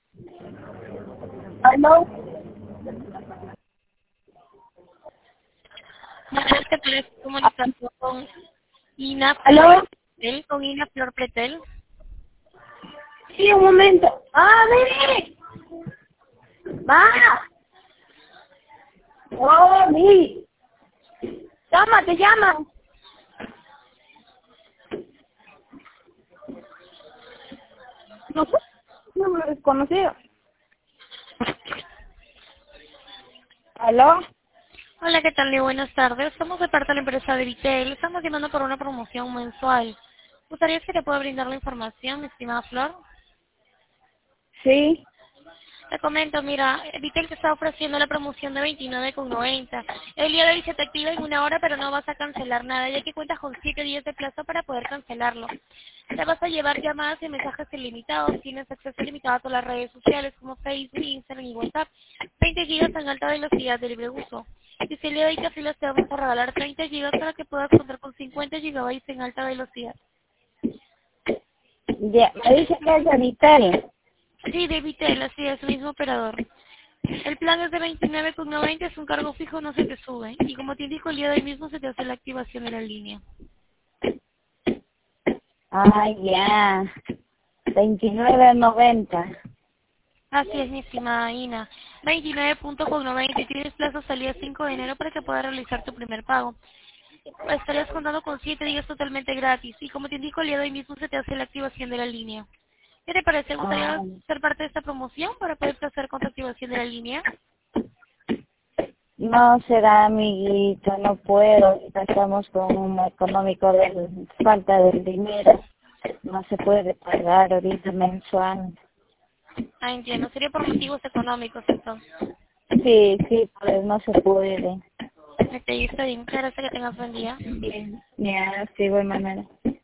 ¿Aló? Buenas tardes, comunicación con Ina ¿Aló? Pretel, con Ina Flor Pretel. Sí, un momento. ¡Ah, vení! ¡Va! ¡Oh, mi! ¡Llama, te llaman! No sé, no me lo desconocido. ¿Aló? Hola, ¿qué tal? Buenas tardes. Somos de parte de la empresa de Vitel. Estamos llamando por una promoción mensual. ¿Gustaría que te pueda brindar la información, mi estimada Flor? Sí. Te comento, mira, Vitel te está ofreciendo la promoción de 29,90. El día de hoy se te activa en 1 hora, pero no vas a cancelar nada, ya que cuentas con 7 días de plazo para poder cancelarlo. Te vas a llevar llamadas y mensajes ilimitados. Tienes acceso ilimitado a todas las redes sociales como Facebook, Instagram y WhatsApp. 20 gigas en alta velocidad de libre uso. Y si el día de hoy te afilas, te vamos a regalar 30 gigas para que puedas contar con 50 gigabytes en alta velocidad. Ya, me dice que es de Vitel. Sí, de Vitel, así es, el mismo operador. El plan es de 29,90, es un cargo fijo, no se te sube. Y como te indico, el día de hoy mismo se te hace la activación de la línea. Ah, ya. 29.90. Así es, mi estimada Ina. 29,90 y tienes plazo hasta el día 5 de enero para que puedas realizar tu primer pago. Estarías contando con 7 días totalmente gratis. Y como te indico, el día de hoy mismo se te hace la activación de la línea. ¿Qué te parece? ¿Gustaría Ah, ser parte de esta promoción para poder hacer con tu activación de la línea? no será, amiguito, no puedo. Ahorita estamos con un económico de falta del dinero. No se puede pagar ahorita mensual. Ah, entiendo. Sería por motivos económicos, entonces. Sí, sí, pues no se puede. Me te está bien. Muchas gracias, que tengas buen día. Bien, ya, sí, de igual manera.